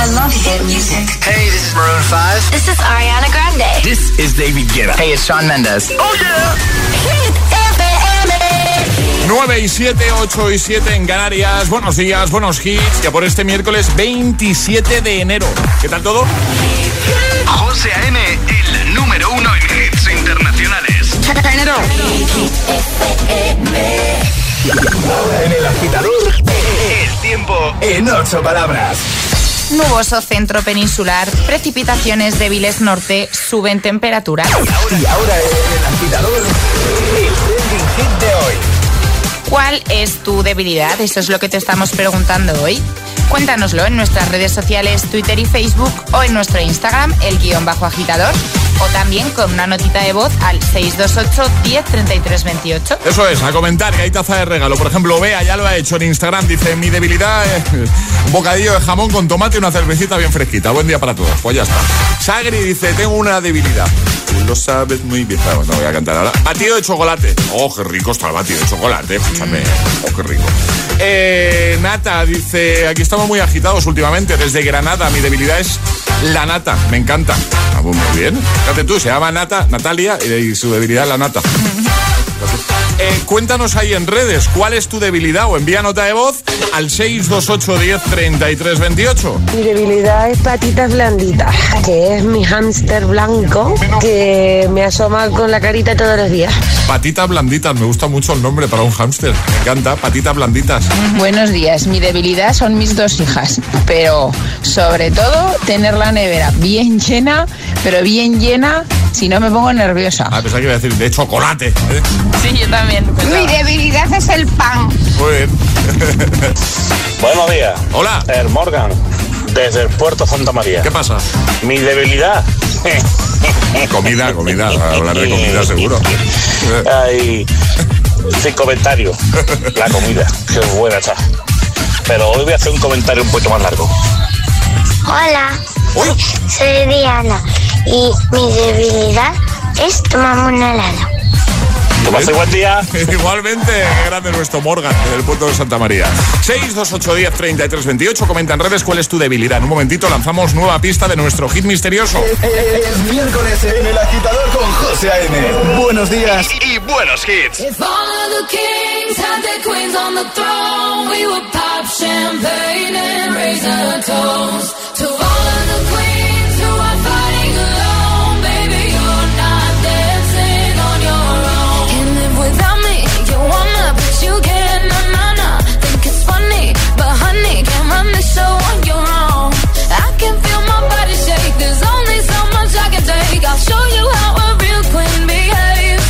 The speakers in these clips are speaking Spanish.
I love hit music. Hey, this is Maroon 5. This is Ariana Grande. This is David Guetta. Hey, it's Shawn Mendes. Oh yeah. Hit FM. 9 y 7, 8 y 7 en Canarias. Buenos días, buenos hits. Ya por este miércoles 27 de enero. ¿Qué tal todo? José A.M., el número 1 en hits internacionales. ¡Enero! En el agitador, el tiempo en 8 palabras. Nuboso centro peninsular, precipitaciones débiles norte, suben temperaturas. Y ahora en el agitador, el trending hit de hoy. ¿Cuál es tu debilidad? Eso es lo que te estamos preguntando hoy. Cuéntanoslo en nuestras redes sociales, Twitter y Facebook, o en nuestro Instagram, _agitador, o también con una notita de voz al 628 10 33 28. Eso es, a comentar, que hay taza de regalo. Por ejemplo, Bea ya lo ha hecho en Instagram. Dice, mi debilidad es un bocadillo de jamón con tomate y una cervecita bien fresquita. Buen día para todos. Pues ya está. Sagri dice, tengo una debilidad. Tú lo sabes muy bien. Claro, no voy a cantar ahora. Batido de chocolate. Oh, qué rico está el batido de chocolate. Escúchame. Oh, qué rico. Nata dice, aquí estamos muy agitados últimamente. Desde Granada, mi debilidad es la nata. Me encanta. Ah, pues muy bien. Fíjate tú, se llama Natalia y su debilidad es la nata. Cuéntanos ahí en redes cuál es tu debilidad o envía nota de voz al 628 10 33 28. Mi debilidad es patitas blanditas, que es mi hámster blanco que me asoma con la carita todos los días. Patitas blanditas, me gusta mucho el nombre para un hámster. Me encanta, patitas blanditas. Buenos días, mi debilidad son mis 2 hijas, pero sobre todo tener la nevera bien llena, pero bien llena, si no me pongo nerviosa. Ah, pensaba que iba a decir de chocolate, ¿eh? Sí, yo también. Mi debilidad es el pan. Muy bien. Buenos días. Hola. Morgan, desde el puerto Santa María. ¿Qué pasa? Mi debilidad. Comida, hablar de comida seguro. Ay, sin comentario. La comida, qué buena está. Pero hoy voy a hacer un comentario un poquito más largo. Hola, Uy. soy Diana y mi debilidad es tomarme un helado. Que pase buen día. Igualmente, qué grande nuestro Morgan, del puerto de Santa María. 628 10 33 28. Comenta en redes cuál es tu debilidad. En un momentito lanzamos nueva pista de nuestro hit misterioso. Es miércoles en el agitador con José A.M. Buenos días y buenos hits. If all of the kings had their queens on the throne, we would pop champagne and raise a toast to all of the queens who are fighting alone. Baby, you're not dancing on your own. Can't live without me, you wanna, but you can't, nah. Think it's funny, but honey, can't run the show on your own. I can feel my body shake, there's only so much I can take. I'll show you how a real queen behaves.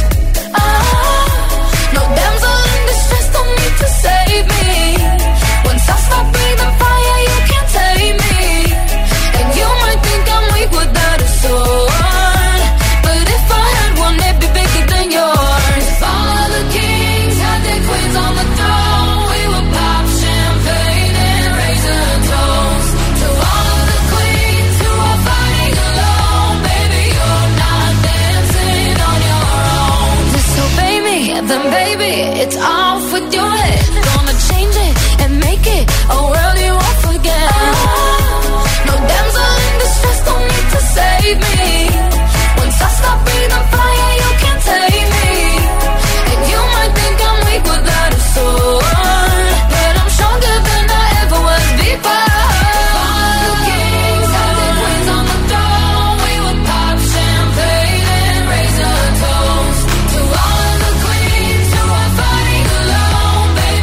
No damsel in distress, don't need to save me. Once I stop breathing fire, you can't tame me. And you might think I'm weak without a sword, but if I had one, it'd be bigger than yours. If all of the kings had their queens on the throne, we would pop champagne and raise a toast to all of the queens who are fighting alone. Baby, you're not dancing on your own. Disobey me, then baby, it's off with your head. Gonna change it and make it a world you won't forget. No damsel in distress, don't need to save me. Once I stop breathing fire, you can't take me. And you might think I'm weak without a sword, but I'm stronger than I ever was before. All the kings had their queens on the throne, we would pop champagne and raise a toast to all of the queens who are fighting alone. Baby,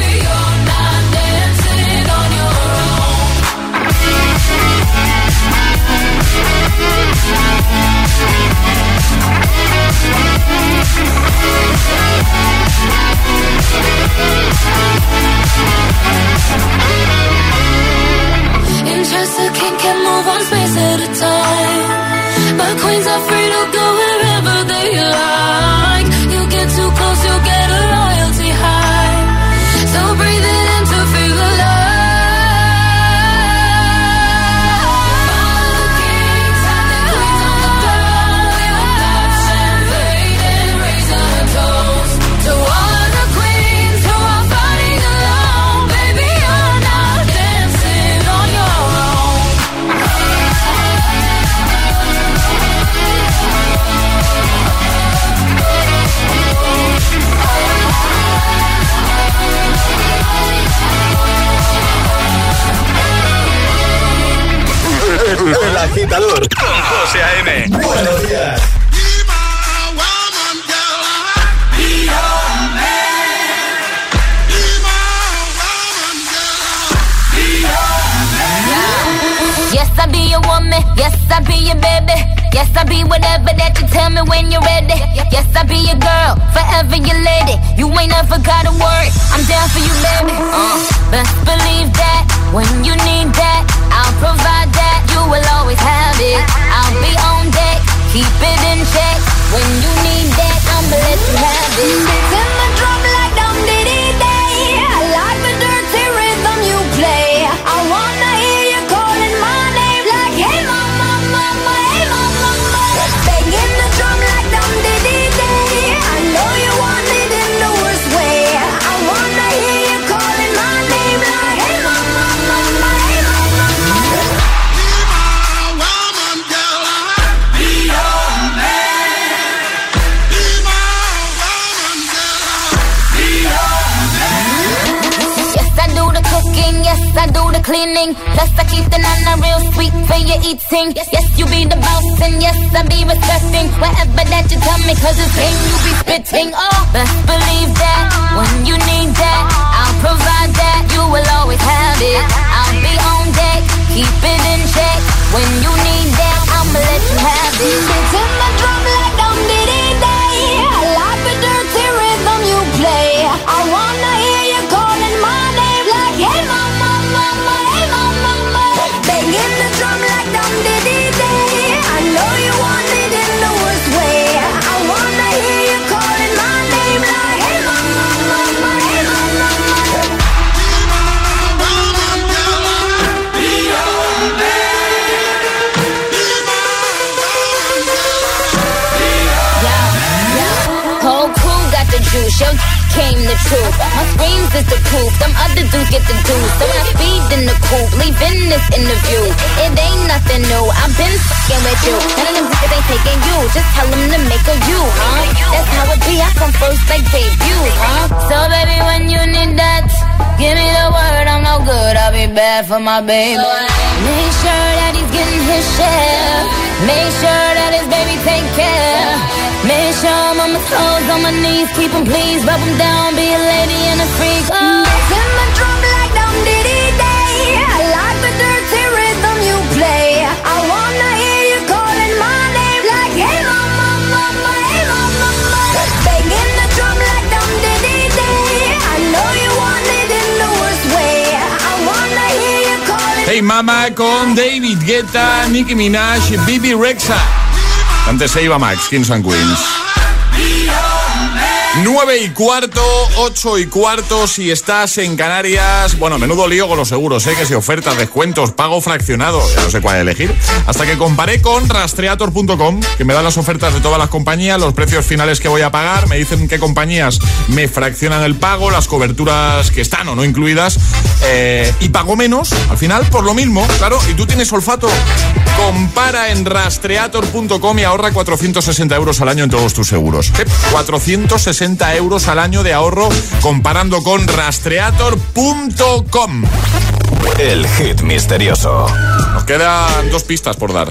El Agitador con José A.M. Buenos días. Yes, I be your woman. Yes, I be your baby. Yes, I be whatever that you tell me when you're ready. Yes, I be your girl, forever your lady. You ain't never gotta worry, I'm down for you, baby. Best believe that when you need that, I'll provide that. You will always have it. I'll be on deck, keep it in check. When you need that, I'ma let you have it. Beats in my drum like dum diddy day. I like the dirty rhythm you play. I wanna hear you calling my name like hey mama, mama, hey mama, mama. Banging the drum like dum diddy day. I know you want it in the worst way. I wanna hear you calling my name like hey mama, mama, hey mama, mama. Be my woman, girl, be your man. Be my woman, girl, be your man. Yes, I do the cooking, yes, I do the cleaning. Plus I keep the nana real sweet for your eating. Yes, you be the boss and yes, I be respecting whatever that you tell me, cause it's game you be spitting. Oh, best believe that when you need that, I'll provide that. You will always have it. I'll be on deck, keep it in check. When you need that, I'ma let you have it. Beats in my drum like dum diddy day. I like the dirty rhythm you play. I wanna hear you calling my name like hey mama, mama, hey mama, mama. Banging the drum like dum diddy day. I know you want it in the worst way. I wanna hear you calling my name like hey mama, mama, hey mama, mama. Be your man. Be my whole crew got the juice. Yo came the truth. My screams is the proof. Them other dudes get the dues. So I speed in the coupe, leaving this interview. It ain't nothing new. I've been fucking with you. None of them niggas ain't taking you. Just tell them to make a you, huh? That's how it be. I come first like debut, huh? So baby, when you need that, give me the word. I'm no good. I'll be bad for my baby. Make sure that he's getting his share. Make sure that his baby take care. Make sure I'm on my toes, on my knees, keep him please, rub him down, be a lady and a freak. Oh. Beats in my drum like dum diddy day. I like the dirty rhythm you play. I wanna hear you calling my name like hey mama, mama, hey mama, mama. Banging the drum like dum diddy day. I know you want it in the worst way. I wanna hear you calling. Hey Mama con David Guetta, Nicki Minaj y Bibi Rexha. Antes se iba Max, Kings and Queens. 9:15, 8:15, si estás en Canarias. Bueno, menudo lío con los seguros, que si ofertas, descuentos, pago fraccionado, ya no sé cuál elegir. Hasta que comparé con rastreator.com, que me dan las ofertas de todas las compañías, los precios finales que voy a pagar, me dicen qué compañías me fraccionan el pago, las coberturas que están o no incluidas, y pago menos, al final, por lo mismo, claro. Y tú tienes olfato, compara en rastreator.com y ahorra 460 euros al año en todos tus seguros. 460 euros al año de ahorro comparando con rastreator.com. El hit misterioso. Nos quedan dos pistas por dar.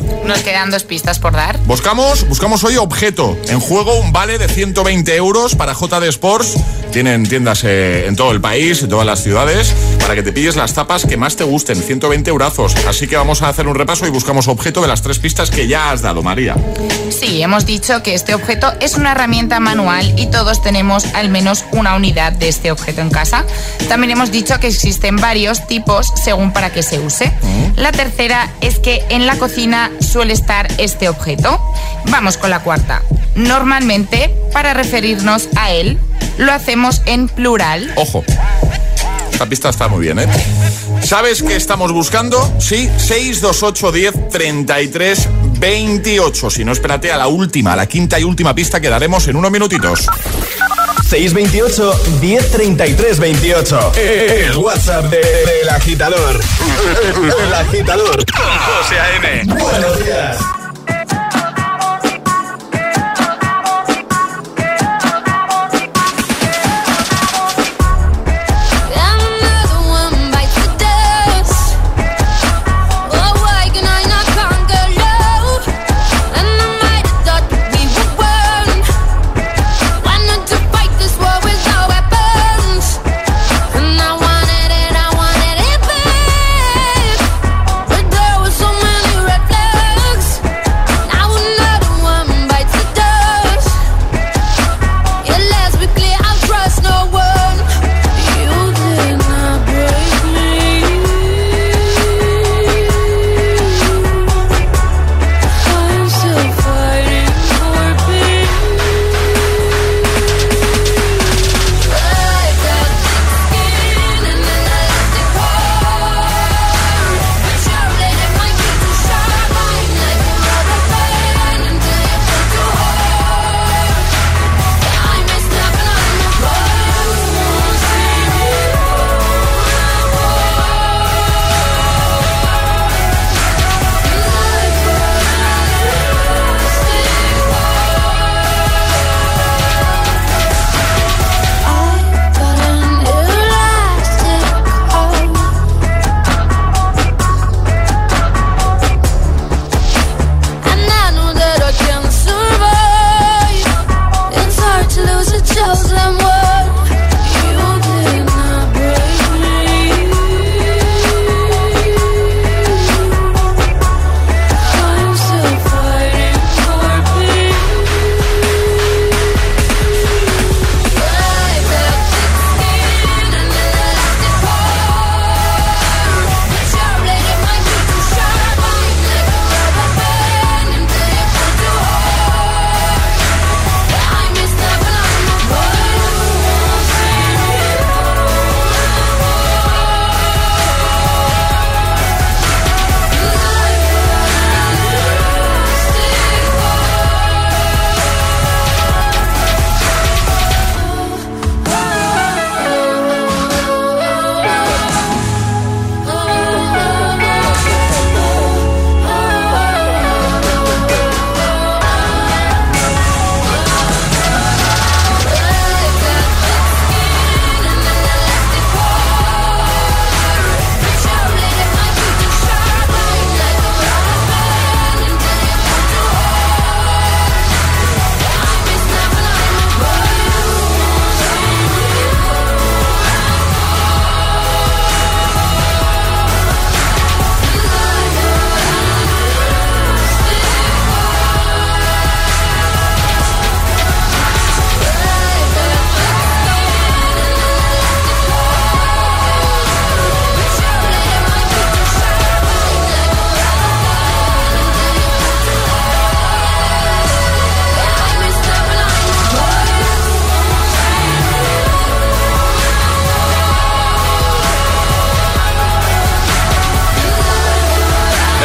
Buscamos hoy objeto. En juego un vale de 120 euros para JD Sports. Tienen tiendas en todo el país, en todas las ciudades, para que te pilles las tapas que más te gusten. 120 eurazos. Así que vamos a hacer un repaso y buscamos objeto de las tres pistas que ya has dado, María. Sí, hemos dicho que este objeto es una herramienta manual y todos tenemos al menos una unidad de este objeto en casa. También hemos dicho que existen varios tipos según para qué se use. La tercera es que en la cocina suele estar este objeto. Vamos con la cuarta. Normalmente, para referirnos a él, lo hacemos en plural. Ojo, esta pista está muy bien, ¿eh? ¿Sabes qué estamos buscando? Sí, 628 10 33 28. Si no, espérate a la quinta y última pista que daremos en unos minutitos. 628 1033 28. El WhatsApp del agitador. El agitador con José A.M. Buenos días. Another one bites the dust. Oh, why can I not cry?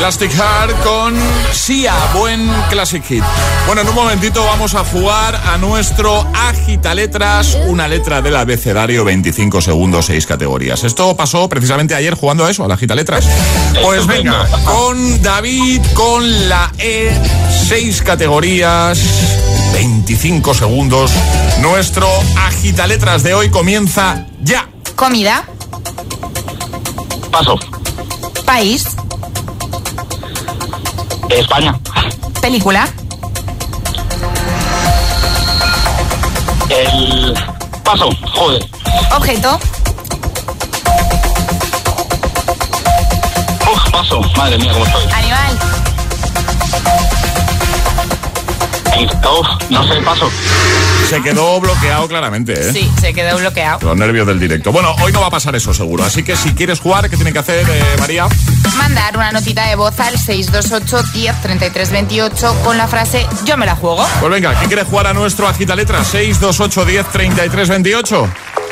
Elastic Heart con Sia, buen classic hit. Bueno, en un momentito vamos a jugar a nuestro Agitaletras, una letra del abecedario, 25 segundos, 6 categorías. Esto pasó precisamente ayer jugando a eso, al Agitaletras. Pues venga, con David, con la E, 6 categorías, 25 segundos. Nuestro Agitaletras de hoy comienza ya. Comida. Paso. País. España. Película. El paso. Joder. Objeto. Paso. Madre mía, cómo estoy. Animal. No sé, paso. Se quedó bloqueado claramente, ¿eh? Sí, se quedó bloqueado. Los nervios del directo. Bueno, hoy no va a pasar eso seguro. Así que si quieres jugar, ¿qué tiene que hacer, María? Mandar una notita de voz al 628 10 33 28 con la frase yo me la juego. Pues venga, ¿quién quiere jugar a nuestro Agitaletras? 628 10 33 28.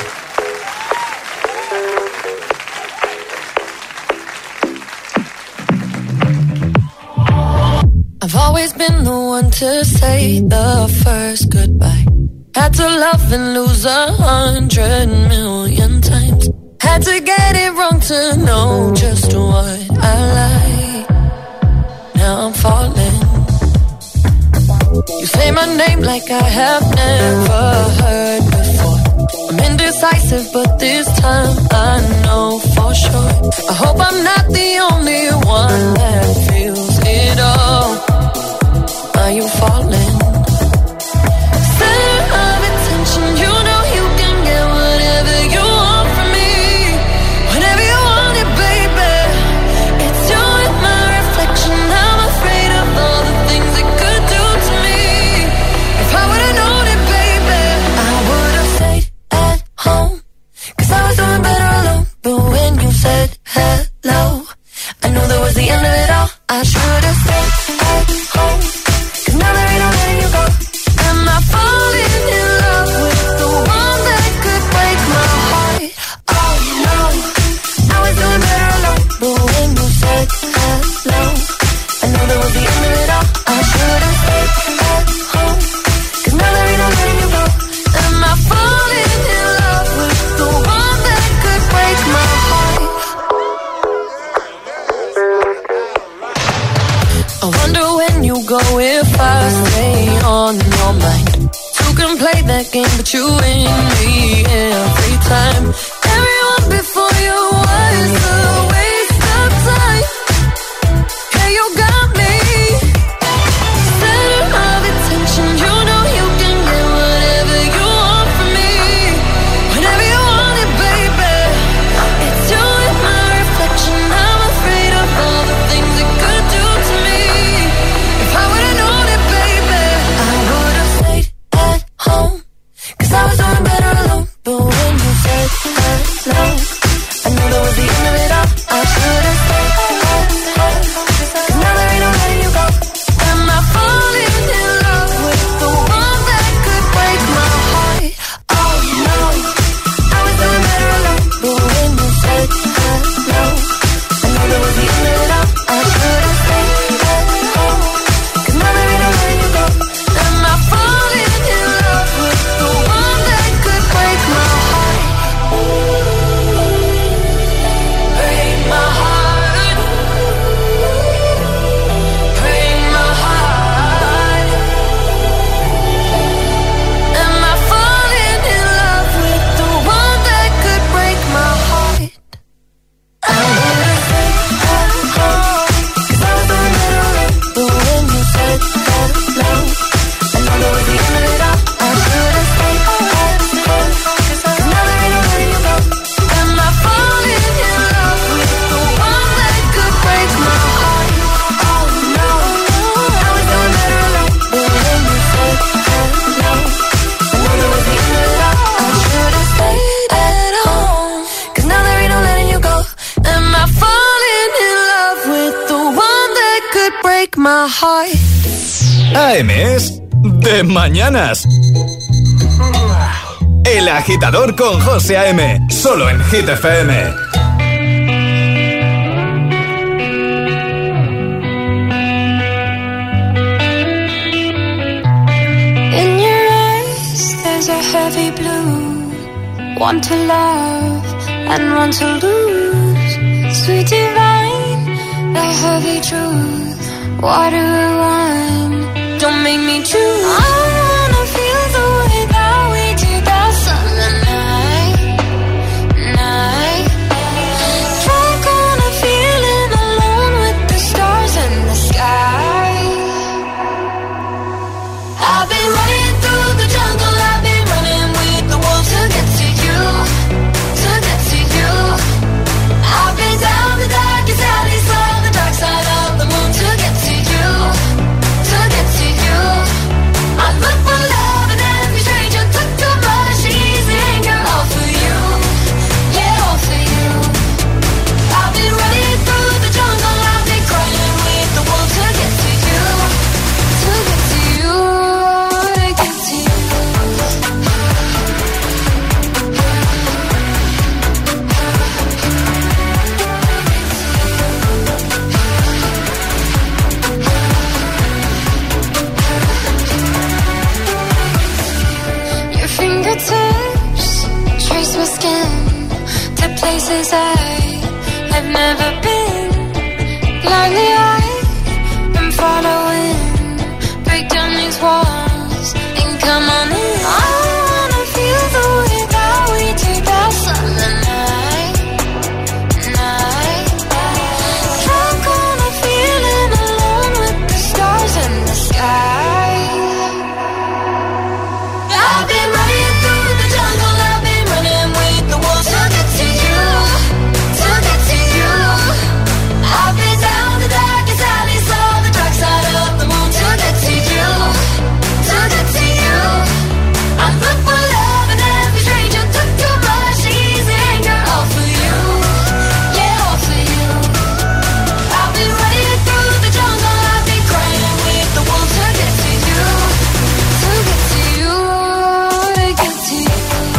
I've always been the one to say the first goodbye. Had to love and lose 100 million times. Had to get it wrong to know just what I like. Now I'm falling. You say my name like I have never heard before. I'm indecisive, but this time I know for sure. I hope I'm not the only one that feels it all. Are you falling? Center of attention, you know you can get whatever you want from me. Whenever you want it, baby. It's you and my reflection. I'm afraid of all the things it could do to me. If I would've known it, baby, I would've stayed at home. 'Cause I was doing better alone. But when you said hello, I knew that was the end of it all. I should've stayed at home. Now there ain't no letting you go. Am I falling in love with the one that could break my heart? Oh no, I was doing better alone. But when you said hello, I know that was the end of it all. I should've stayed at home. 'Cause now there ain't no letting you go. Am I falling in love with the one that could break my heart? I wonder when you go if I stay on your mind. Two can play that game, but you win me every time. Everyone before you was a waste of time. Yeah, you got me. Center of attention, you know you can get whatever you want from me. Whenever you want it, baby. It's you and my reflection. I'm afraid of all the things it could do to me. If I would've known it, baby, I would've stayed at home. 'Cause I was doing better alone. But when you said hello, I knew that was the end of it all. I should've stayed at home. 'Cause now there ain't no letting you go. Am I falling in love with the one that could break my heart? Oh no, I was doing better alone. But when you said hello, I knew that was the end of it all. I should've stayed at home. 'Cause now there ain't no letting you go. Am I falling in love with the one that could break my heart? Break my heart. Break my heart. Am I falling in love with the one that could break my heart? I would've stayed at home. 'Cause I was doing better alone. But when you said hello, I know that was the end of it all. I should've stayed at home. 'Cause now there ain't no letting you go. Am I falling in love with the one that could break my heart? Oh no, I was doing better alone. But when you said hello, I know that was the end of it all. I should've stayed at home. 'Cause now there ain't no letting you go. Am I falling in love with the one that could break my heart? AM es de mañanas. El Agitador con José A.M. Solo en Hit FM. Want to love and want to lose. Sweet divine, the heavy truth. Water or wine, don't make me choose. I wanna feel the way that we did that summer night. Drunk on a feeling alone with the stars in the sky. I've been running through the jungle, I've been running with the wolves to get to you, to get to you. I've been down the darkest alleys, saw the dark side of the moon to get to you, to get to you. I look for love and every stranger took too much easy anger, all for you, yeah, all for you. I've been running through the jungle, I've been crying with the wolves to get to you, to get to you, to get to you. Your fingertips trace my skin to places I have never been. Blindly I'm following. Break down these walls and come on in. I wanna feel the way that we did that summer night. Drunk on a feeling alone with the stars in the sky. I've been running through the jungle, I've been running with the wolves to get to you, to get to you. I've been down the darkest alleys, saw the dark side of the moon to get to you, to get to you. I look for love and every stranger took too much easy anger, all for you, yeah, all for you. I've been running through the jungle, I've been crying with the wolves to get to you, to get to you, to get to you.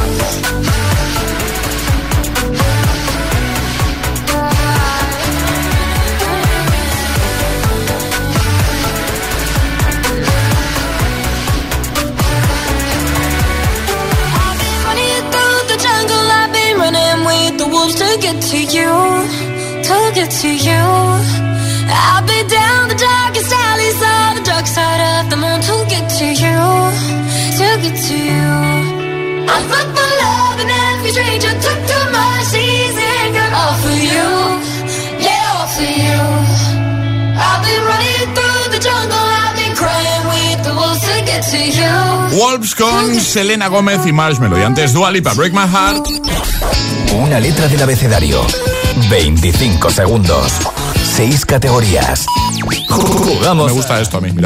I've been running through the jungle, I've been running with the wolves to get to you, to get to you. I've been down the darkest alleys, saw the dark side of the moon to get to you, to get to you. I look for love and every stranger took too much easy anger, all for you, yeah, all for you. I've been running through the jungle, I've been crying with the wolves to get to you. Wolves con Selena Gómez y Marshmello. Y antes Dua Lipa, Break My Heart. Una letra del abecedario. 25 segundos. 6 categorías. Jugamos. Me gusta esto a mí, mira.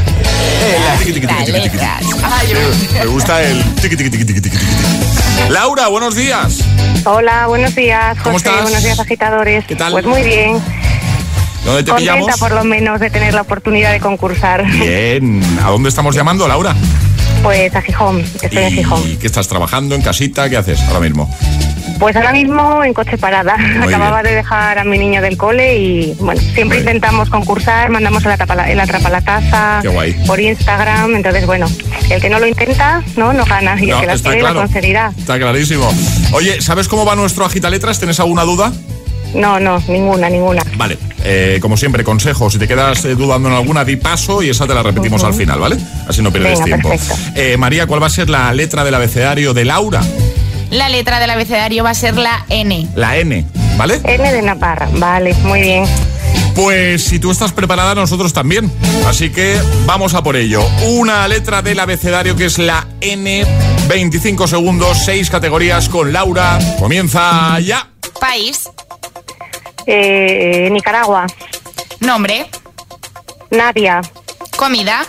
Me gusta el tiqui tiqui tiqui tiqui tiqui. Laura, buenos días. Hola, buenos días, José. ¿Cómo estás? Buenos días, agitadores. ¿Qué tal? Pues muy bien. ¿Dónde te Contenta pillamos? por lo menos de tener la oportunidad de concursar. Bien. ¿A dónde estamos llamando, Laura? Pues a Gijón, estoy en Gijón. ¿Y qué estás trabajando en casita? ¿Qué haces ahora mismo? Pues ahora mismo en coche parada. Acababa de dejar a mi niño del cole y bueno, siempre intentamos concursar, mandamos el atrapalataza. Qué guay. Por Instagram, entonces bueno, el que no lo intenta, no gana y el que la está quiere claro. lo conseguirá. Está clarísimo. Oye, ¿sabes cómo va nuestro agitaletras? ¿Tienes alguna duda? No, ninguna. Vale, como siempre, consejo. Si te quedas dudando en alguna, di paso y esa te la repetimos al final, ¿vale? Así no pierdes tiempo. María, ¿cuál va a ser la letra del abecedario de Laura? La letra del abecedario va a ser la N. La N, ¿vale? N de Navarra, vale, muy bien. Pues si tú estás preparada, nosotros también. Así que vamos a por ello. Una letra del abecedario que es la N. 25 segundos, 6 categorías con Laura. Comienza ya. País. Nicaragua. Nombre. Nadia. Comida.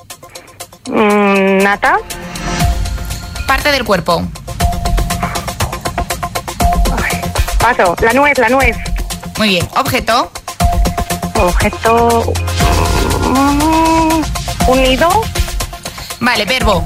Nata. Parte del cuerpo. Paso. La nuez. Muy bien. Objeto. Objeto. Unido. Vale, verbo.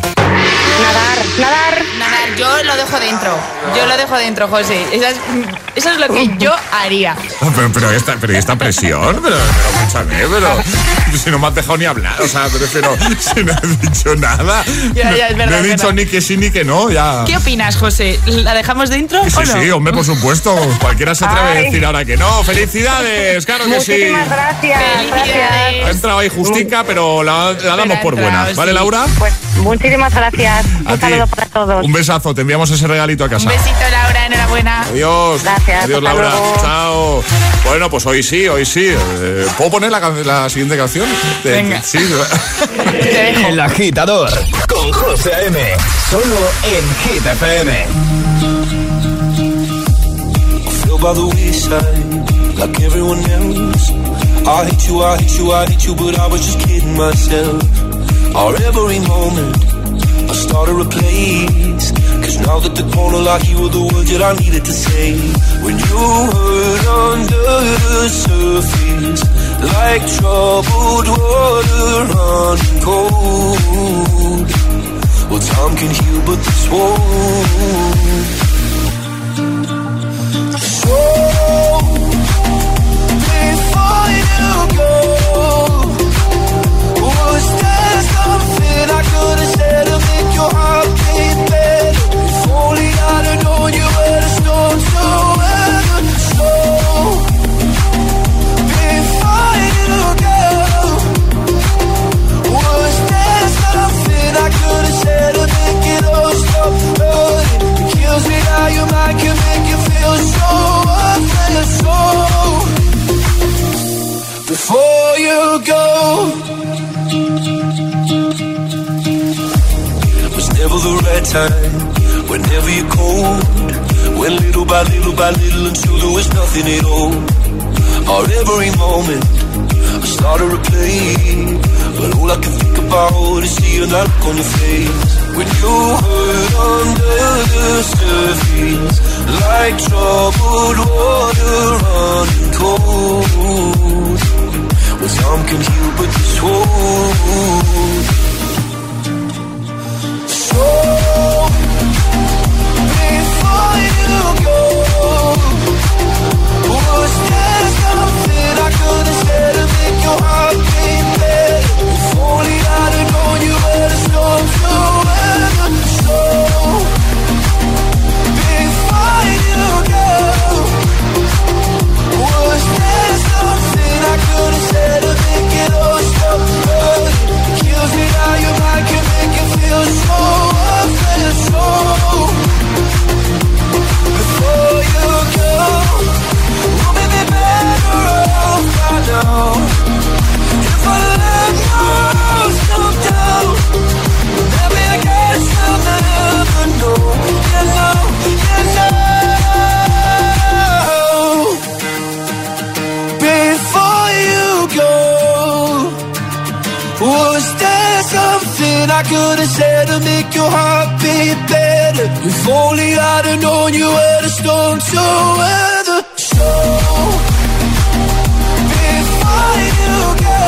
Nadar. Yo lo dejo dentro, José. Esa es Eso es lo que yo haría. Pero esta presión, pero escúchame, pero si no me has dejado ni hablar, o sea, prefiero, si no he dicho nada. Ya, es verdad, no he dicho ni que sí ni que no, ya. ¿Qué opinas, José? ¿La dejamos de intro o no? Sí, hombre, por supuesto. Cualquiera se atreve a decir ahora que no. ¡Felicidades! Claro que sí. Muchísimas gracias. Ha entrado ahí justica, pero la damos por buena. ¿Vale, sí. Laura? Pues muchísimas gracias. Un saludo para todos. Un besazo, te enviamos ese regalito a casa. Un besito, Laura, enhorabuena. Adiós. Gracias. Adiós, Laura. Chao. Bueno, pues hoy sí. ¿Puedo poner la siguiente canción? Venga. Sí. El Agitador con José A.M. Solo en Hit FM. By the wayside, like everyone else. I hate you, but I was just kidding myself. Our every moment, I started a place. Cause now that the corner lock, you were the words that I needed to say. When you hurt under the surface, like troubled water running cold. Well, time can heal, but this won't. So, before you go, was there something I could have said to make your heart beat better? If only I'd have known you were the storm to weather. So, before you go, was there something I could have said to make it all stop hurting? It kills me how your mind can make you feel so worthless. So, before you go, was never the right time. Whenever you're cold, went little by little until there was nothing at all. Our every moment, I started to play, but all I can think about is seeing that look on your face. When you hurt under the surface, like troubled water running cold. Well, some can heal, but this won't. So, before you go, was there something I could have said to make your heart beat better? If only I'd have known you were the storm to weather. So, before you go, was there something I could have said to make it all stop hurting? It kills me how your mind can make you feel so worthless. So, before you go, we'll be better off by now. If I let myself down, maybe I guess I'll never know. You know. Before you go, was there something I could have said to make your heart beat better? If only I'd have known you were the storm to weather. So, before you go,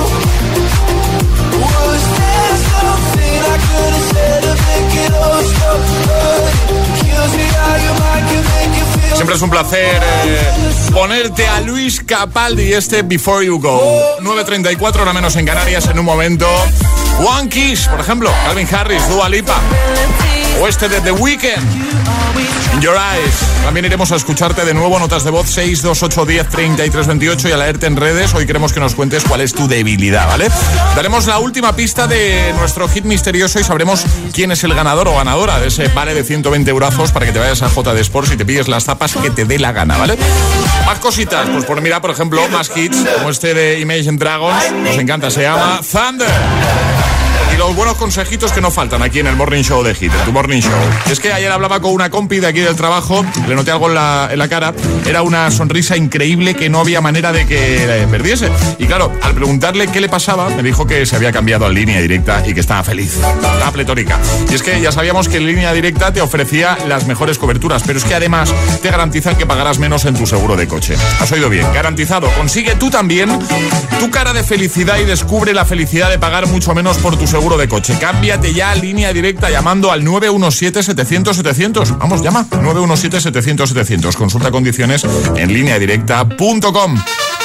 was there something I could have said to make it all stop hurting? Kills me how your mind can make you feel. Siempre es un placer ponerte a Luis Capaldi y este Before You Go. 9:34, hora menos en Canarias. En un momento, One Kiss, por ejemplo, Calvin Harris, Dua Lipa, o este de The Weeknd, In Your Eyes. También iremos a escucharte de nuevo. Notas de voz 628103328 y a leerte en redes. Hoy queremos que nos cuentes cuál es tu debilidad, ¿vale? Daremos la última pista de nuestro hit misterioso y sabremos quién es el ganador o ganadora de ese vale de 120 eurazos para que te vayas a JD Sports y te pilles las tapas que te dé la gana, ¿vale? Más cositas, pues por mirar, por ejemplo, más hits como este de Imagine Dragons. Nos encanta, se llama Thunder. Y los buenos consejitos que no faltan aquí en el Morning Show de Hit, en tu Morning Show. Y es que ayer hablaba con una compi de aquí del trabajo, le noté algo en la cara, era una sonrisa increíble que no había manera de que perdiese. Y claro, al preguntarle qué le pasaba, me dijo que se había cambiado a Línea Directa y que estaba feliz, estaba pletórica. Y es que ya sabíamos que Línea Directa te ofrecía las mejores coberturas, pero es que además te garantizan que pagarás menos en tu seguro de coche. Has oído bien, garantizado. Consigue tú también tu cara de felicidad y descubre la felicidad de pagar mucho menos por tu seguro seguro de coche. Cámbiate ya a Línea Directa llamando al 917-700-700. Vamos, llama. 917-700-700. Consulta condiciones en lineadirecta.com.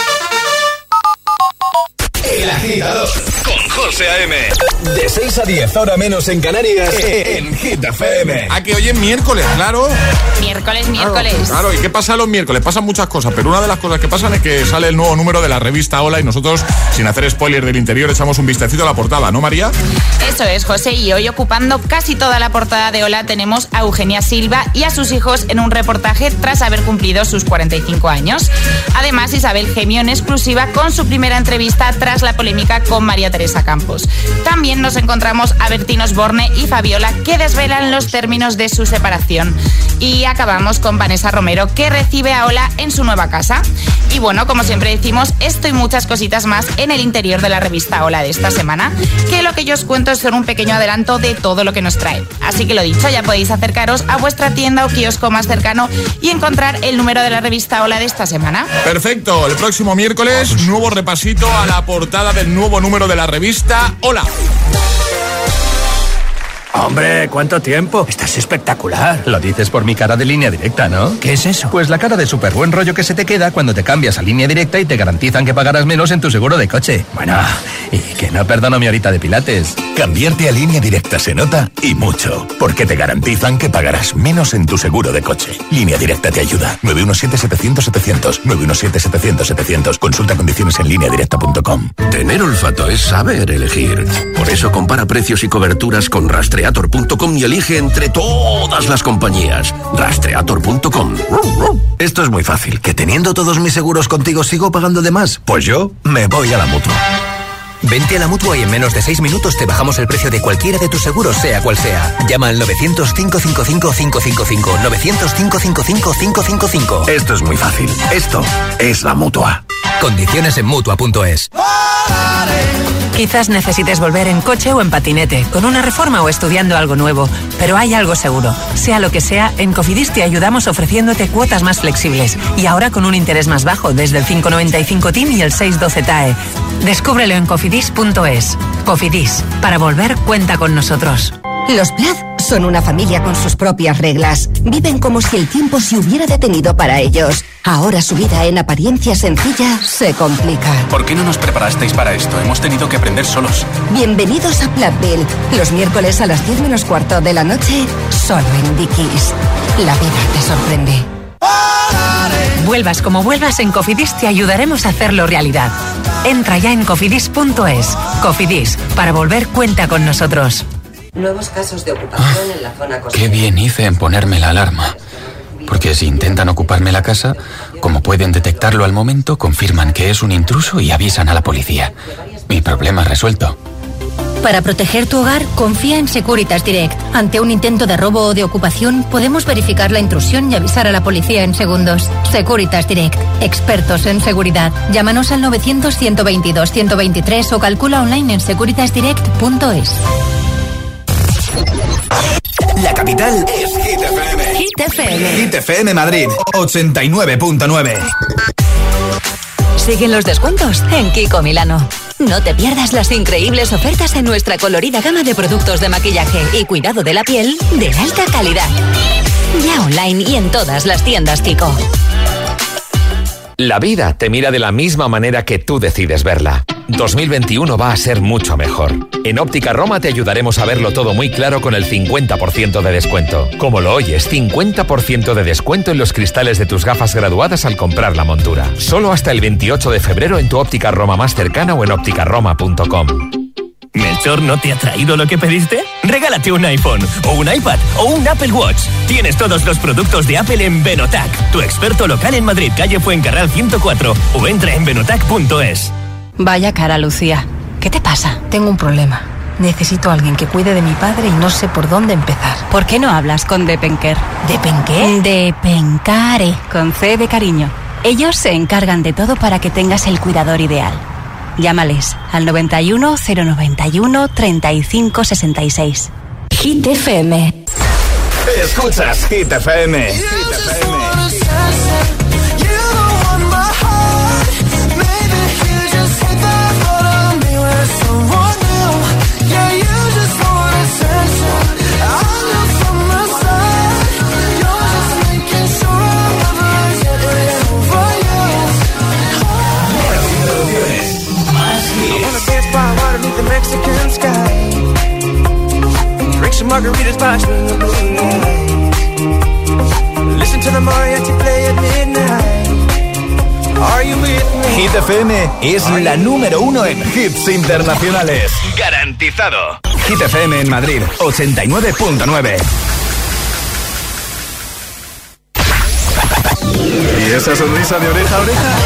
El Agitador con José A.M. De 6 a 10, hora menos en Canarias, en Hit FM. Que hoy es miércoles, claro. Miércoles. Claro, ¿y qué pasa los miércoles? Pasan muchas cosas, pero una de las cosas que pasan es que sale el nuevo número de la revista Hola y nosotros, sin hacer spoiler del interior, echamos un vistacito a la portada, ¿no, María? Eso es, José, y hoy ocupando casi toda la portada de Hola tenemos a Eugenia Silva y a sus hijos en un reportaje tras haber cumplido sus 45 años. Además, Isabel gemió en exclusiva con su primera entrevista tras la polémica con María Teresa Campos. También nos encontramos a Bertín Osborne y Fabiola, que desvelan los términos de su separación. Y acabamos con Vanessa Romero, que recibe a Hola en su nueva casa. Y bueno, como siempre decimos, esto y muchas cositas más en el interior de la revista Hola de esta semana, que lo que yo os cuento es un pequeño adelanto de todo lo que nos trae. Así que lo dicho, ya podéis acercaros a vuestra tienda o kiosco más cercano y encontrar el número de la revista Hola de esta semana. Perfecto, el próximo miércoles, nuevo repasito a la portada del nuevo número de la revista Hola. Hombre, ¿cuánto tiempo? Estás espectacular. Lo dices por mi cara de Línea Directa, ¿no? ¿Qué es eso? Pues la cara de súper buen rollo que se te queda cuando te cambias a Línea Directa y te garantizan que pagarás menos en tu seguro de coche. Bueno, y que no perdono mi horita de pilates. Cambiarte a Línea Directa se nota y mucho, porque te garantizan que pagarás menos en tu seguro de coche. Línea Directa te ayuda. 917-700-700. 917-700-700. Consulta condiciones en lineadirecta.com. Tener olfato es saber elegir. Por eso compara precios y coberturas con Rastreator.com y elige entre todas las compañías. Rastreator.com. Esto es muy fácil. ¿Que teniendo todos mis seguros contigo sigo pagando de más? Pues yo me voy a la Mutua. Vente a la Mutua y en menos de 6 minutos te bajamos el precio de cualquiera de tus seguros, sea cual sea. Llama al 900-555-555. 900-555-555. Esto es muy fácil. Esto es la Mutua. Condiciones en Mutua.es. Quizás necesites volver en coche o en patinete, con una reforma o estudiando algo nuevo, pero hay algo seguro. Sea lo que sea, en Cofidis te ayudamos ofreciéndote cuotas más flexibles y ahora con un interés más bajo, desde el 5,95 TIN y el 6,12 TAE. Descúbrelo en cofidis.es. Cofidis, para volver cuenta con nosotros. Los Plath son una familia con sus propias reglas. Viven como si el tiempo se hubiera detenido para ellos. Ahora su vida en apariencia sencilla se complica. ¿Por qué no nos preparasteis para esto? Hemos tenido que aprender solos. Bienvenidos a Plathville. Los miércoles a las 10 menos cuarto de la noche, solo en Dickies. La vida te sorprende. Vuelvas como vuelvas, en Cofidis te ayudaremos a hacerlo realidad. Entra ya en cofidis.es. Cofidis, para volver cuenta con nosotros. Nuevos casos de ocupación en la zona costera. Qué bien hice en ponerme la alarma. Porque si intentan ocuparme la casa, como pueden detectarlo al momento, confirman que es un intruso y avisan a la policía. Mi problema resuelto. Para proteger tu hogar, confía en Securitas Direct. Ante un intento de robo o de ocupación, podemos verificar la intrusión y avisar a la policía en segundos. Securitas Direct. Expertos en seguridad. Llámanos al 900-122-123 o calcula online en securitasdirect.es. La capital es Hit FM. Hit FM. Hit FM Madrid, 89.9. Siguen los descuentos en Kiko Milano. No te pierdas las increíbles ofertas en nuestra colorida gama de productos de maquillaje y cuidado de la piel de alta calidad. Ya online y en todas las tiendas Kiko. La vida te mira de la misma manera que tú decides verla. 2021 va a ser mucho mejor. En Óptica Roma te ayudaremos a verlo todo muy claro con el 50% de descuento. Como lo oyes, 50% de descuento en los cristales de tus gafas graduadas al comprar la montura. Solo hasta el 28 de febrero en tu Óptica Roma más cercana o en ópticaroma.com. ¿Melchor no te ha traído lo que pediste? Regálate un iPhone, o un iPad, o un Apple Watch. Tienes todos los productos de Apple en Benotac, tu experto local en Madrid, calle Fuencarral 104, o entra en benotac.es. Vaya cara, Lucía. ¿Qué te pasa? Tengo un problema. Necesito a alguien que cuide de mi padre y no sé por dónde empezar. ¿Por qué no hablas con Depenker? ¿Depenqué? Depencare, con C de cariño. Ellos se encargan de todo para que tengas el cuidador ideal. Llámales al 91 091 35 66. Hit FM. Escuchas Hit FM. Hit FM. Yeah, you margaritas by string of blues. Listen to the mariachi play at midnight. Are you with me? Hit FM es la número 1 en hits internacionales. ¡Garantizado! Hit FM en Madrid, 89.9. ¿Y esa sonrisa de oreja a oreja?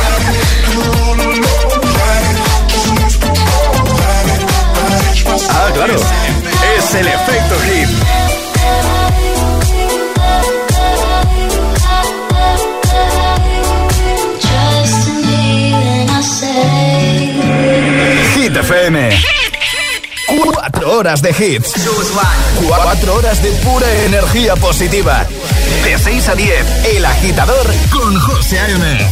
Ah, claro, es el efecto Hit. Hit FM. 4 horas de hits. 4 horas de pura energía positiva. De 6 a 10, El Agitador con José A.M.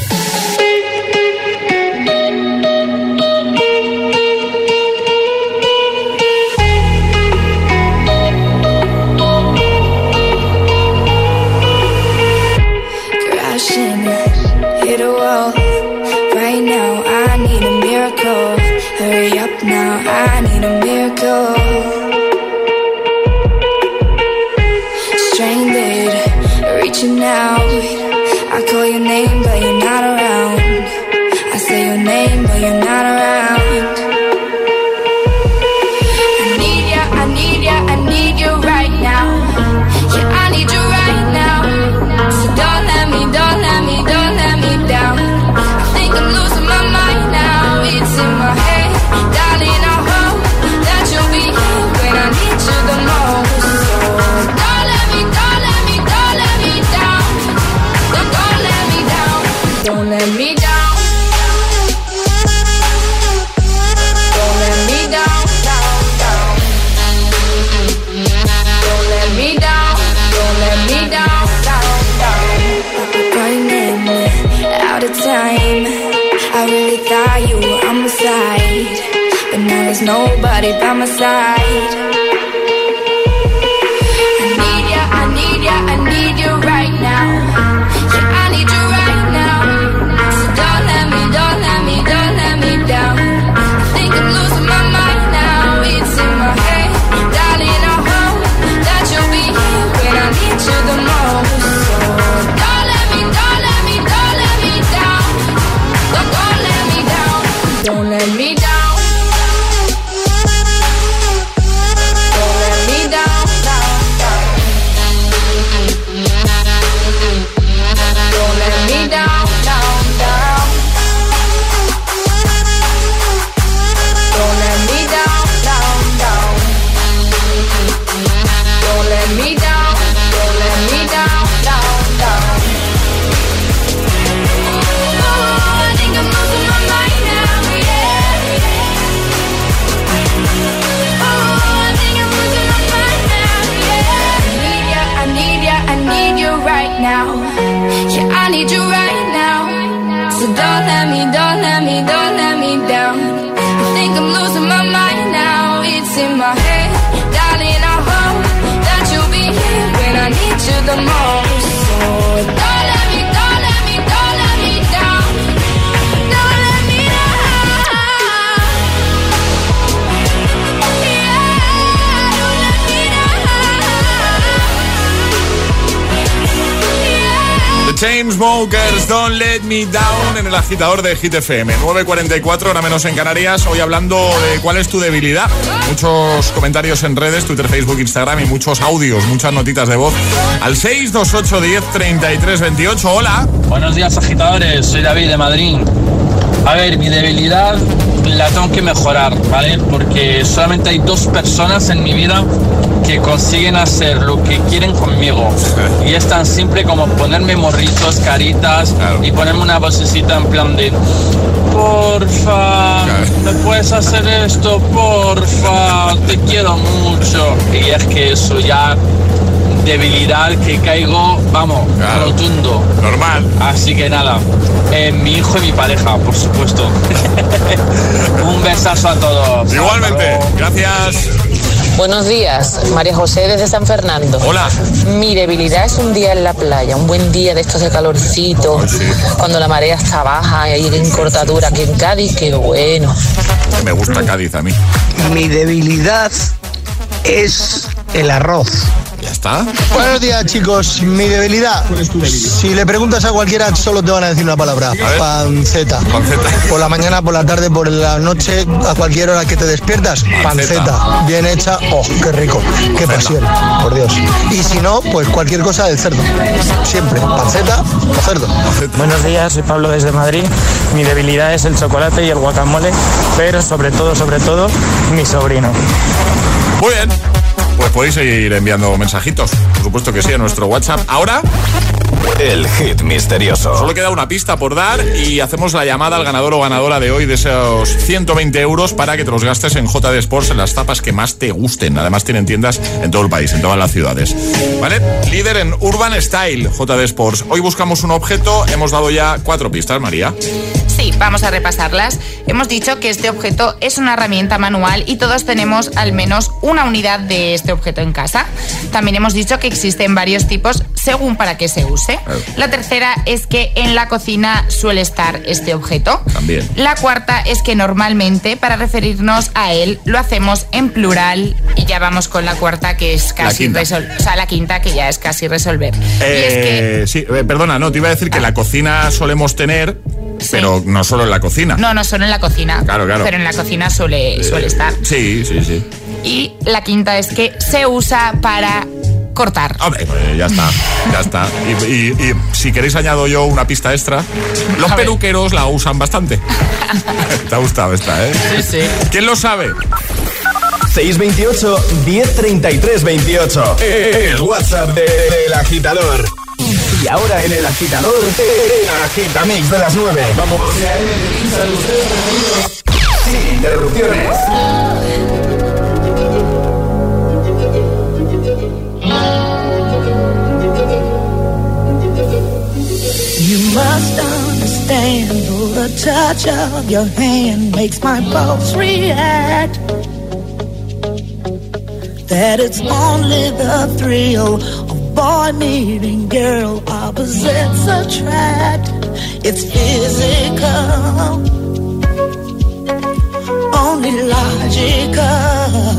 Crashing, hit a wall. Right now, I need a miracle. Hurry up now, I need a miracle. Stranded, reaching out. I call your name, but you're not around. I say your name, but you're not around. I need ya, I need ya, I need you right now. Yeah, I need you right now. So don't let me down. I think I'm losing my mind now. It's in my head, darling, I hope that you'll be here when I need you the most. So don't let me down. Don't let me down. Don't let me down. Don't let me down, down. Don't let me down. Don't let me down, down. Running out of time. I really thought you were on my side, but now there's nobody by my side. I need ya, I need ya, I need you right now. Yeah, I need you right now. So don't let me down. I think I'm losing my mind now. It's in my head, darling, I hope that you'll be here when I need you the most. So don't let me down. Don't let me down. Don't let me down, down. Don't let me down, down. Don't let me down, down. Don't let me down, down. Oh, I think I'm losing my mind now. Now, yeah, I need you right now. So don't let me down. I think I'm losing my mind now. It's in my head, darling, I hope that you'll be here when I need you the most. So don't let me down. Don't let me down. Yeah, don't let me down. The Chainsmokers, Don't Let Me Down, en el agitador de Hit FM. 9:44, hora menos en Canarias. Hoy hablando de cuál es tu debilidad. Muchos comentarios en redes, Twitter, Facebook, Instagram y muchos audios, muchas notitas de voz. Al 628 10 33 28. Hola. Buenos días, agitadores. Soy David de Madrid. A ver, mi debilidad la tengo que mejorar, ¿vale? Porque solamente hay 2 personas en mi vida que consiguen hacer lo que quieren conmigo. Y es tan simple como ponerme morritos, caritas, y ponerme una vocecita en plan de porfa, ¿me puedes hacer esto? Porfa, te quiero mucho. Y es que eso ya... debilidad que caigo, vamos, rotundo. Normal. Así que nada, mi hijo y mi pareja, por supuesto. Un besazo a todos. Igualmente, gracias. Buenos días, María José desde San Fernando. Hola. Mi debilidad es un día en la playa, un buen día de estos de calorcito, cuando la marea está baja y hay en cortadura aquí en Cádiz, qué bueno. Me gusta Cádiz a mí. Mi debilidad es el arroz. Ya está. Buenos días, chicos. Mi debilidad, si le preguntas a cualquiera, solo te van a decir una palabra: panceta. Por la mañana, por la tarde, por la noche, a cualquier hora que te despiertas, panceta. Bien hecha, oh, qué rico, qué pasión, por Dios. Y si no, pues cualquier cosa del cerdo. Siempre, panceta o cerdo. Buenos días, soy Pablo desde Madrid. Mi debilidad es el chocolate y el guacamole, pero sobre todo, mi sobrino. Muy bien. Pues podéis seguir enviando mensajitos, por supuesto que sí, a nuestro WhatsApp. Ahora, el hit misterioso. Solo queda una pista por dar y hacemos la llamada al ganador o ganadora de hoy de esos 120 euros para que te los gastes en JD Sports, en las tapas que más te gusten. Además tienen tiendas en todo el país, en todas las ciudades. ¿Vale? Líder en Urban Style, JD Sports. Hoy buscamos un objeto, hemos dado ya 4 pistas, María. Sí, vamos a repasarlas. Hemos dicho que este objeto es una herramienta manual y todos tenemos al menos una unidad de este objeto en casa. También hemos dicho que existen varios tipos según para qué se use. La tercera es que en la cocina suele estar este objeto. También. La cuarta es que normalmente para referirnos a él lo hacemos en plural y ya vamos con la cuarta, que es casi la quinta, que ya es casi resolver. Y es que... Sí, perdona, no, te iba a decir que la cocina solemos tener... Sí. Pero no solo en la cocina. No solo en la cocina. Claro. Pero en la cocina suele estar. Sí. Y la quinta es que se usa para cortar. Hombre, pues ya está. Y si queréis añado yo una pista extra. Los peluqueros la usan bastante. Te ha gustado esta, ¿eh? Sí. ¿Quién lo sabe? 628 1033 28. El WhatsApp del agitador. Y ahora en el agitador, el agitamix de las 9. Vamos. Sin interrupciones. You must understand, though the touch of your hand makes my pulse react, that it's only the thrill of boy meeting girl, opposites attract. It's physical, only logical.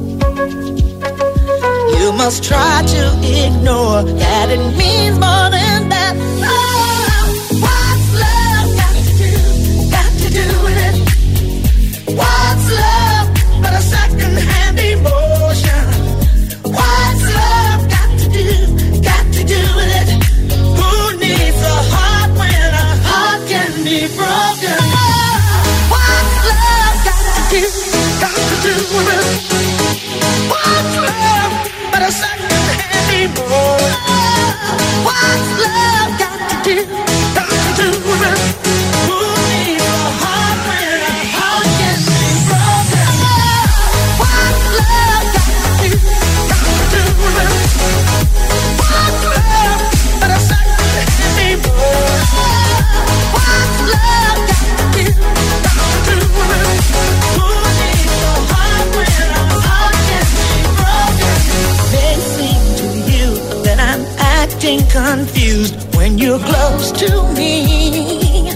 You must try to ignore that it means more than that. Oh, what's love got to do with it? What's love but a second-hand emotion? What's love got to do with it? Who needs a heart when a heart can be broken? What's love got to do with it? What's love but a second-hand emotion? What's love got to do with it? Who needs a heart when a heart can be broken? What's love got to do with it? What's love but a second-hand emotion? What's love got to do with it? Who needs a heart when a heart can be broken? May seem to you that I'm acting confused when you're close to me.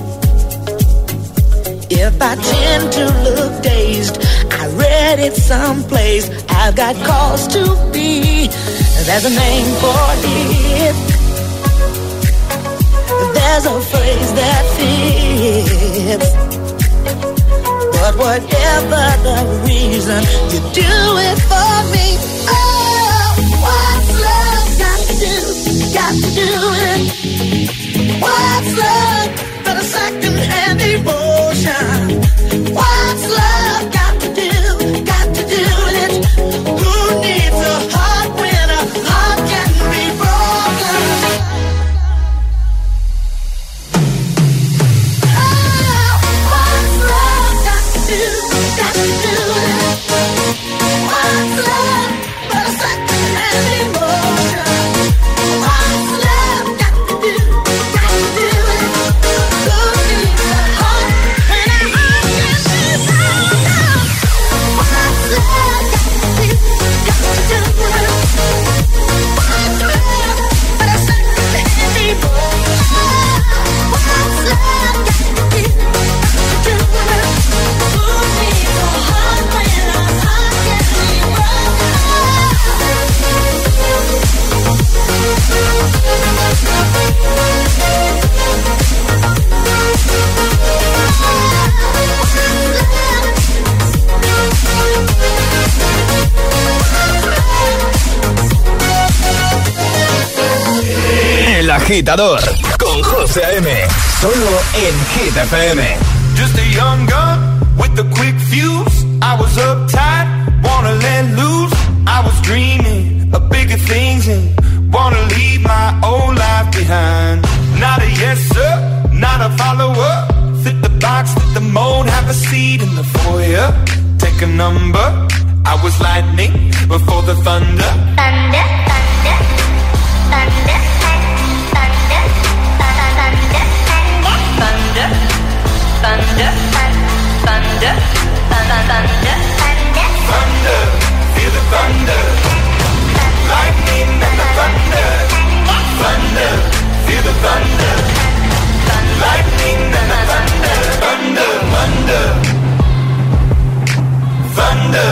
If I tend to look dazed, I read it someplace, I've got cause to be. There's a name for it. There's a phrase that fits. But whatever the reason, you do it for me. Oh, what's love got to do with it? What's love but a second-hand emotion? What's love got to do with it? Who needs a heart when a heart can be broken? Oh, what's love got to do with it? What's love but a second-hand emotion? What's love got to do with it? Who needs a heart when a heart can be broken? What's love got to do with it? What's love but a second-hand emotion? What's love got to do with it? Who needs a heart when Agitador con José A.M. Solo en Hit FM. Just a young gun with a quick fuse. I was uptight, wanna let loose. I was dreaming of bigger things and wanna leave my old life behind. Not a yes sir, not a follower. Fit the box, fit the mold, have a seat in the foyer. Take a number. I was lightning before the thunder. Thunder, thunder, thunder, thunder, thunder, thunder, thunder, thunder, thunder, thunder, feel the thunder. Lightning and the thunder. Thunder, feel the thunder. Lightning and the thunder. Thunder, thunder, thunder.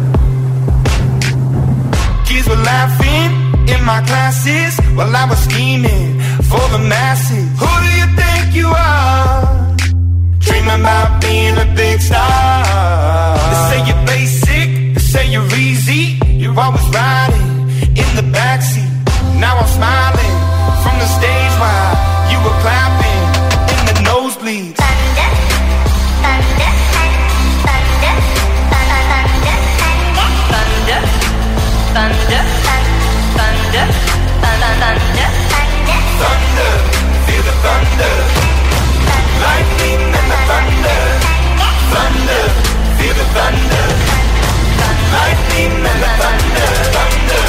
Kids were laughing in my classes while I was scheming for the masses. Who do you think you are? Dreaming about being a big star. They say you're basic, they say you're easy. You're always riding in the backseat. Now I'm smiling from the stage while you were clapping in the nosebleeds. thunder, thunder, thunder, thunder, thunder, thunder, thunder, thunder, thunder, feel the thunder. Lightning and the thunder. Thunder, feel the thunder. Lightning and the thunder. Thunder.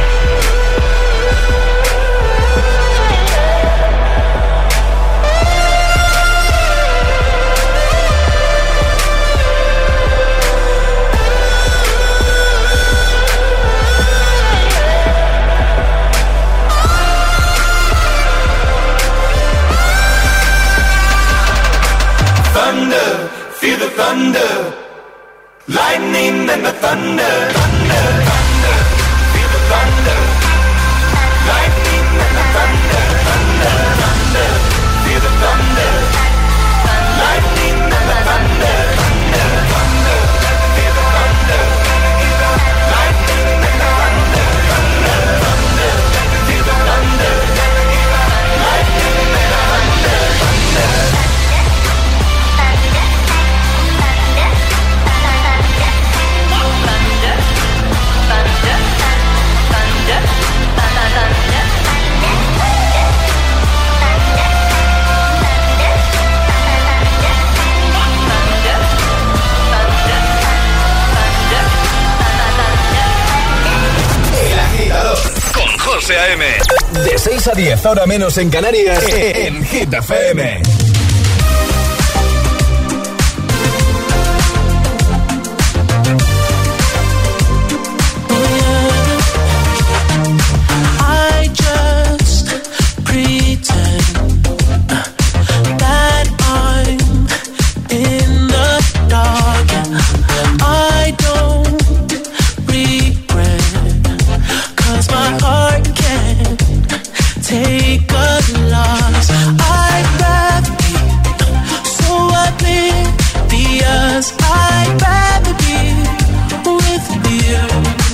Thunder, feel the thunder. Lightning and the thunder. Thunder, thunder, feel the thunder. Lightning and the thunder. Thunder, thunder, feel the thunder. Lightning and the thunder. Thunder, thunder, feel the thunder. Lightning and the thunder. Thunder, thunder, feel the thunder. Lightning and the thunder. El Agitador con José A.M. De 6 a 10, ahora menos en Canarias, en Hit FM. I just pretend that I'm in the dark. I don't regret, 'cause my heart can't take a loss. I'd rather be so oblivious. I'd rather be with you.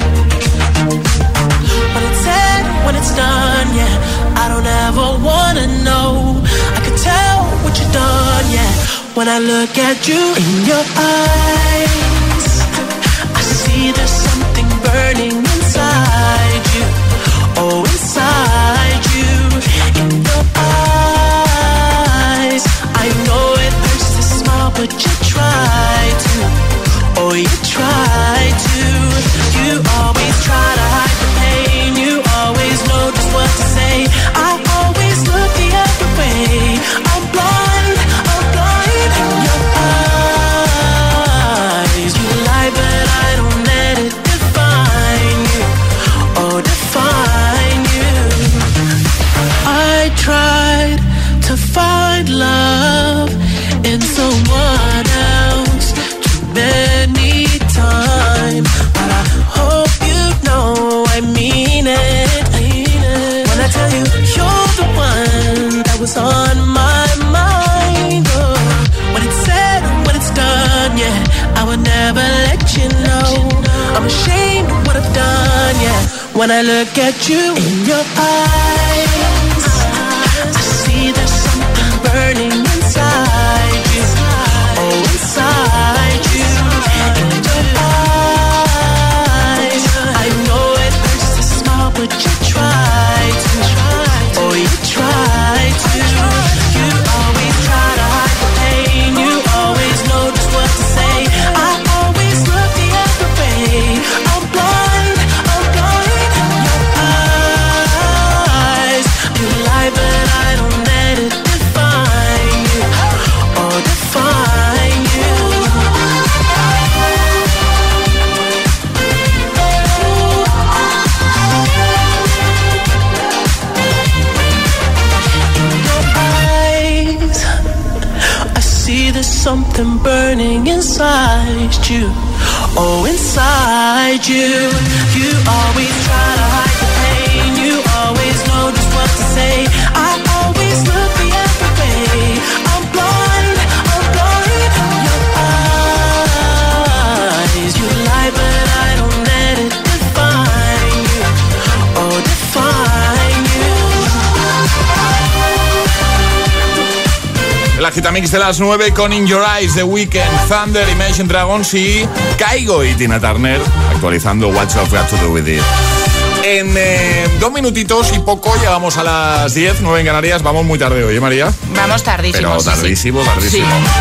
When it's said, when it's done, yeah, I don't ever wanna know. I can tell what you've done, yeah, when I look at you in your eyes. I see there's something burning inside you. Oh, inside you. In your eyes, I know it hurts to smile, but you try to. Oh, you try to. You always try to hide the pain. You always know just what to say. I always look the other way. I'm blind in your eyes. You lie, but I don't let it define you. Oh, define you. I tried to find love in someone else too many times, but I hope you know I mean it. When I tell you you're the one that was on my mind. Oh, when it's said, when it's done, yeah, I would never let you know. I'm ashamed of what I've done, yeah, when I look at you in your eyes. next you. Oh, inside you, you always try to hide the pain. You always know just what to say. I always look the other way. I'm blind. Your eyes, you lie, but I don't let it define you. Oh, define you. El Agitamix de las 9 con In Your Eyes, The Weeknd, Thunder, Imagine Dragons y Kygo y Tina Turner actualizando What's Love Got to Do With It. En 2 minutitos y poco llegamos a las 10, 9 en Canarias. Vamos muy tarde hoy, ¿eh, María? Vamos tardísimo. Pero tardísimo. Sí.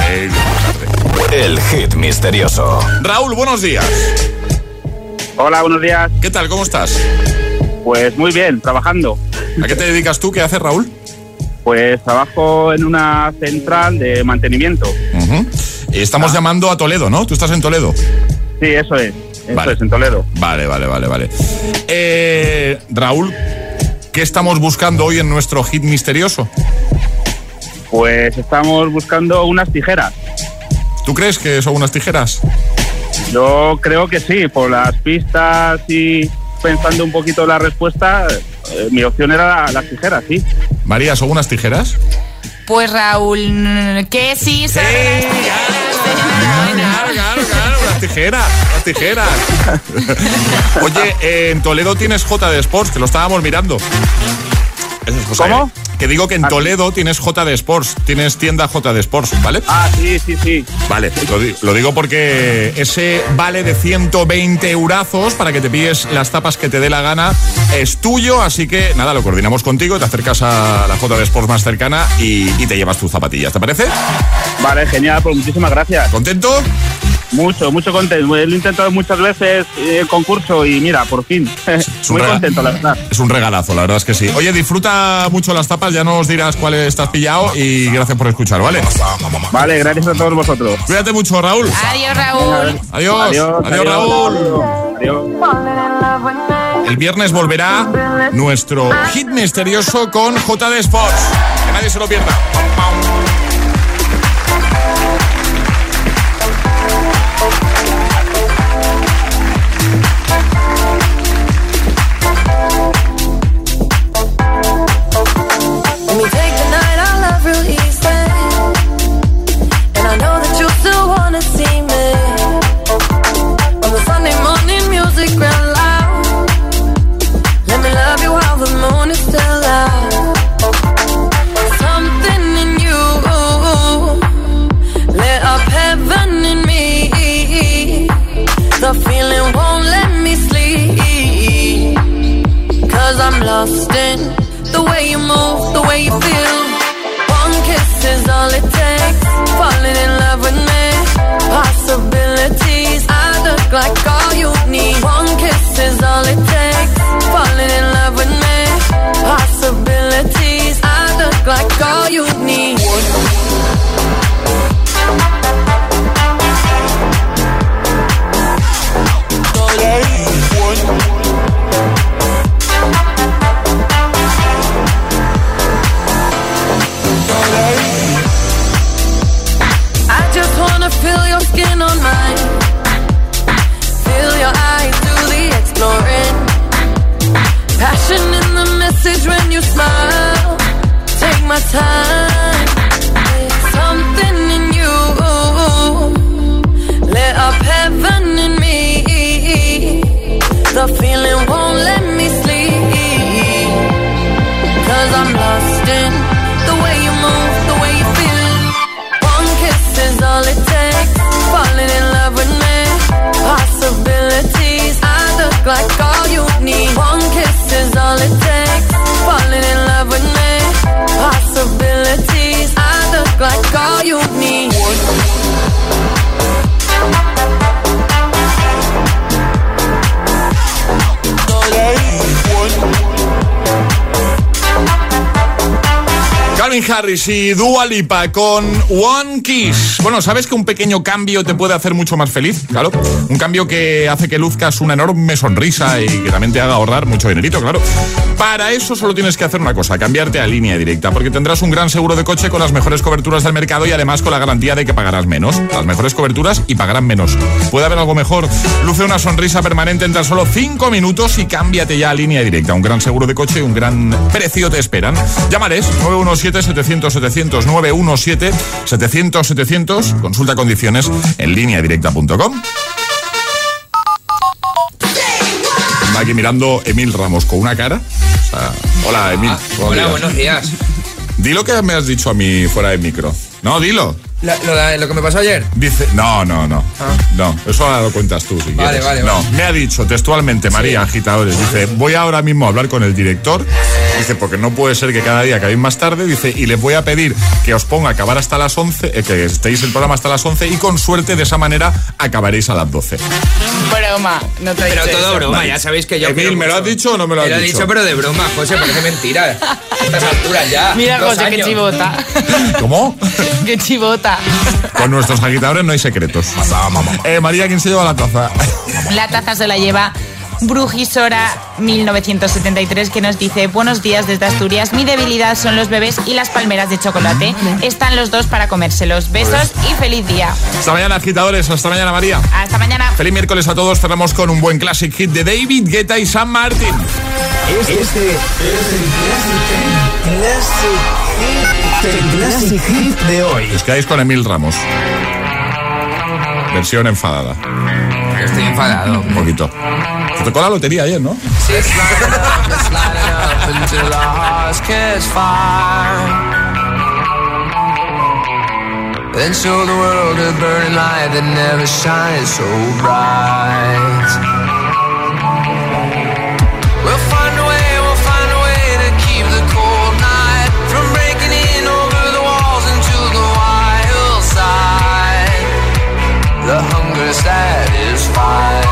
El hit misterioso. Raúl, buenos días. Hola, buenos días. ¿Qué tal? ¿Cómo estás? Pues muy bien, trabajando. ¿A qué te dedicas tú? ¿Qué haces, Raúl? Pues trabajo en una central de mantenimiento. Estamos llamando a Toledo, ¿no? ¿Tú estás en Toledo? Sí, eso es. Eso es, en Toledo. Vale. Raúl, ¿qué estamos buscando hoy en nuestro hit misterioso? Pues estamos buscando unas tijeras. ¿Tú crees que son unas tijeras? Yo creo que sí, por las pistas y pensando un poquito la respuesta, mi opción era las tijeras, sí. María, ¿son unas tijeras? Pues Raúl, que sí, son unas tijeras. Oye, en Toledo tienes JD Sports, que lo estábamos mirando. ¿Cómo? Que digo que en Toledo tienes JD Sports, tienes tienda JD Sports, ¿vale? Ah, sí. Vale, lo digo porque ese vale de 120 eurazos para que te pilles las tapas que te dé la gana es tuyo, así que nada, lo coordinamos contigo, te acercas a la JD Sports más cercana y te llevas tus zapatillas, ¿te parece? Vale, genial, pues muchísimas gracias. ¿Contento? Mucho contento. Lo he intentado muchas veces el concurso y mira, por fin. Muy contento, la verdad. Es un regalazo, la verdad es que sí. Oye, disfruta mucho las tapas, ya nos dirás cuáles estás pillado y gracias por escuchar, ¿vale? Vale, gracias a todos vosotros. Cuídate mucho, Raúl. Adiós, Raúl. Adiós, Raúl. Adiós. El viernes volverá nuestro hit misterioso con JD Sports. Que nadie se lo pierda. Lost in the way you move, the way you feel. One kiss is all it takes. Falling in love with me. Possibilities. I look like all you need. One kiss is all it takes. Falling in love with me. Possibilities. I look like all you need. Feel your skin on mine. Feel your eyes do the exploring. Passion in the message when you smile. Take my time. There's something in you. Lit up heaven in me. The feeling won't let me sleep. 'Cause I'm lost in the way you move, the way you feel. One kiss is all it takes. Falling in love with me. Possibilities. I look like all you need. One kiss is all it takes. Falling in love with me. Possibilities. Calvin Harris y Dua Lipa con One Kiss. Bueno, ¿sabes que un pequeño cambio te puede hacer mucho más feliz? Claro, un cambio que hace que luzcas una enorme sonrisa y que también te haga ahorrar mucho dinerito, claro. Para eso solo tienes que hacer una cosa, cambiarte a Línea Directa, porque tendrás un gran seguro de coche con las mejores coberturas del mercado y además con la garantía de que pagarás menos. Las mejores coberturas y pagarán menos. ¿Puede haber algo mejor? Luce una sonrisa permanente en tan solo 5 minutos y cámbiate ya a Línea Directa. Un gran seguro de coche y un gran precio te esperan. Llámales 917-700-700, 917-700-700. Consulta condiciones en lineadirecta.com. Está aquí mirando Emil Ramos con una cara. O sea, hola, Emil. Hola, buenos días. Di lo que me has dicho a mí fuera de micro. No, dilo. ¿Lo que me pasó ayer? Dice, no. No, eso ahora lo cuentas tú si quieres. Vale. No, me ha dicho textualmente María, agitadores, dice, voy ahora mismo a hablar con el director, dice, porque no puede ser que cada día acabéis más tarde, dice, y les voy a pedir que os ponga a acabar hasta las 11, que estéis el programa hasta las 11 y con suerte de esa manera acabaréis a las 12. Broma, no te he dicho. Pero todo eso. broma, ya sabéis que yo... Emil, ¿me lo has dicho o no me lo has dicho? Me lo he dicho, pero de broma, José, parece mentira. A estas alturas ya. Mira, José, qué chivota. ¿Cómo? Qué chivota. Con nuestros agitadores no hay secretos. María, ¿quién se lleva la taza? La taza se la lleva Brujisora 1973, que nos dice: buenos días desde Asturias, mi debilidad son los bebés y las palmeras de chocolate. Están los dos para comérselos. Besos y feliz día. Hasta mañana, agitadores. Hasta mañana, María. Hasta mañana. Feliz miércoles a todos. Cerramos con un buen classic hit de David Guetta y Sam Martin. Este es el classic hit de hoy. Os quedáis con Emil Ramos. Versión enfadada. Estoy enfadado. Un poquito. Te tocó la lotería ayer, ¿no? Sí, Then show the world a burning light that never shines so bright. We'll find a way to keep the cold night from breaking in over the walls into the wild side. The hunger satisfied.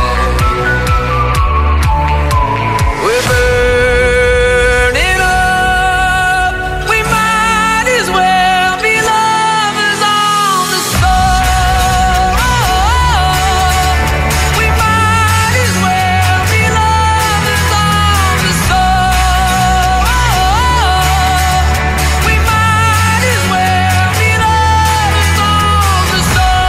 We're burning up. We might as well be lovers on the soul. We might as well be lovers on the soul. We might as well be lovers on the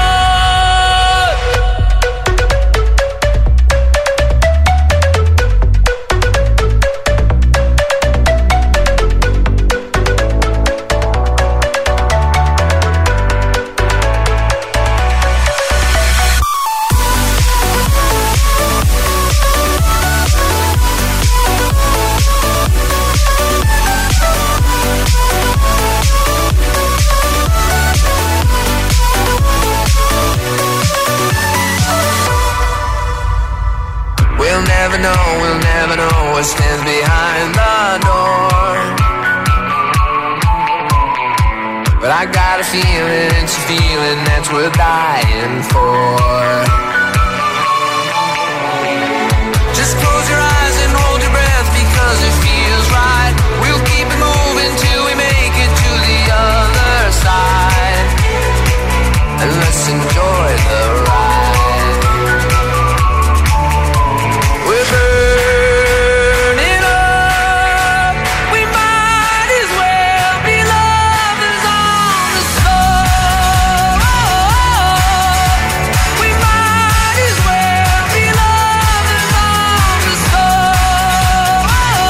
We'll never know what stands behind the door. But I got a feeling, it's a feeling that's worth dying for. Just close your eyes and hold your breath because it feels right. We'll keep it moving till we make it to the other side. And let's enjoy the ride. We're burning up. We might as well be lovers on the soul. We might as well be lovers on the soul.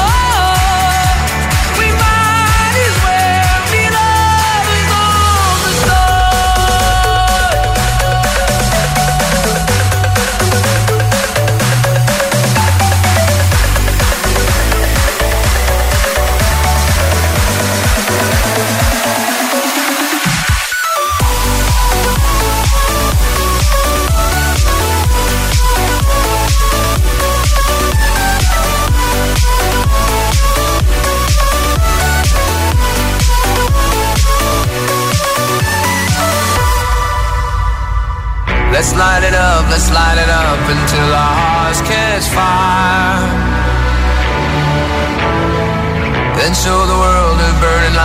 We might as well be lovers on the soul. Let's light it up until our hearts catch fire. Then show the world a burning light